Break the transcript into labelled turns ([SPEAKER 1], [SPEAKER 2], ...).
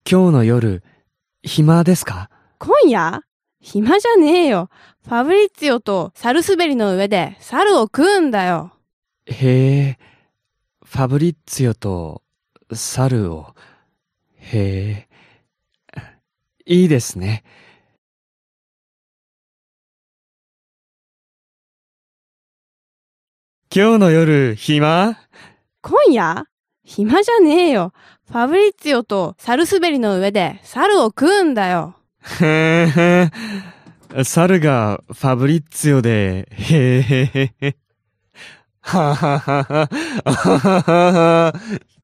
[SPEAKER 1] 今日の夜、暇ですか？
[SPEAKER 2] 今夜？暇じゃねえよ。ファブリッツィオとサルスベリの上で猿を食うんだよ。
[SPEAKER 1] へえ、ファブリッツィオと猿を。へえ、いいですね。今日の夜、暇？
[SPEAKER 2] 今夜？暇じゃねえよ。ファブリッツィオとサルスベリの上で猿を食うんだよ。
[SPEAKER 1] へえ、猿がファブリッツィオで、へえ、はははははははは。